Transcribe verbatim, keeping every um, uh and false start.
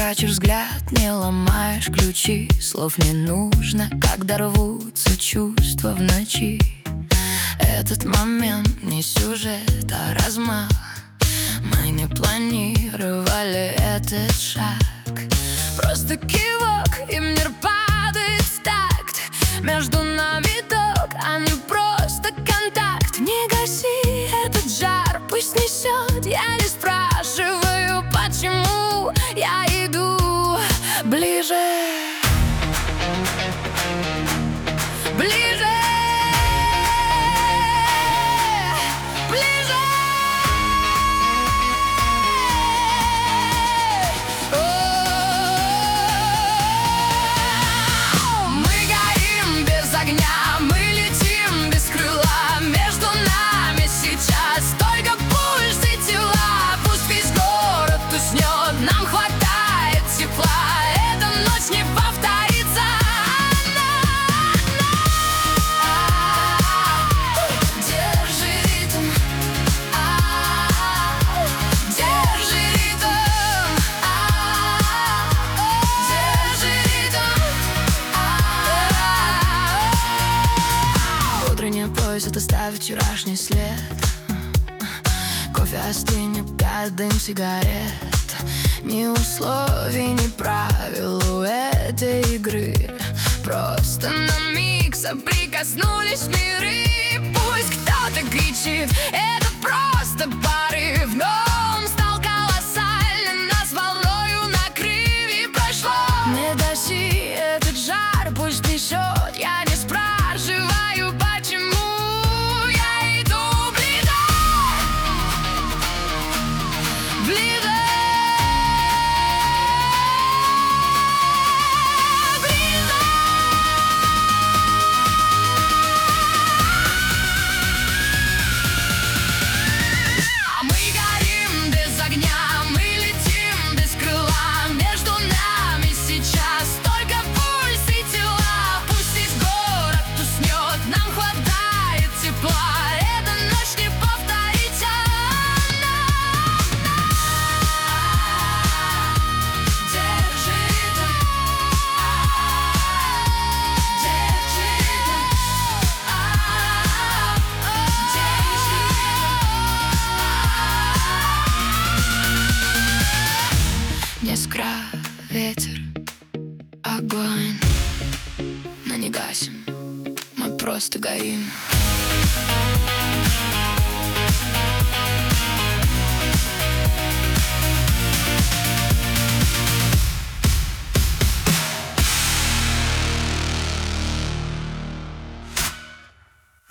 прячешь взгляд, не ломаешь ключи. Слов не нужно, когда рвутся чувства в ночи. Этот момент не сюжет, а размах. Мы не планировали этот шаг. Просто кивок, и мир падает в такт. Между нами ток, а не просто контакт. Не гаси этот жар, пусть несет. Я не спрашиваю, почему. Я иду ближе, ближе, ближе. О, мы горим без огня, мы летим без крыла. Между нами сейчас только пульс и тела. Пусть весь город уснет, нам хватает тепла. Эта ночь не повторится. Держи ритм, держи ритм, держи ритм. Утренняя поезд оставит вчерашний след. Кофе остынет, пять дым сигарет. Ни условий, ни правил у этой игры. Просто на миг соприкоснулись миры. Пусть кто-то кричит, это просто порыв, но он стал колоссальным, нас волною накрыв. И прошло. Не гаси этот жар, пусть несет. Я не спрашиваю, почему. Я иду ближе, ближе. Мы горим без огня, мы летим без крыла. Между нами сейчас только пульс и тела. Пусть весь город уснет, нам хватает тепла. Эта ночь не повторится. Держи ритм, держи ритм, держи ритм. Искра, ветер, огонь. Но не гасим, мы просто горим.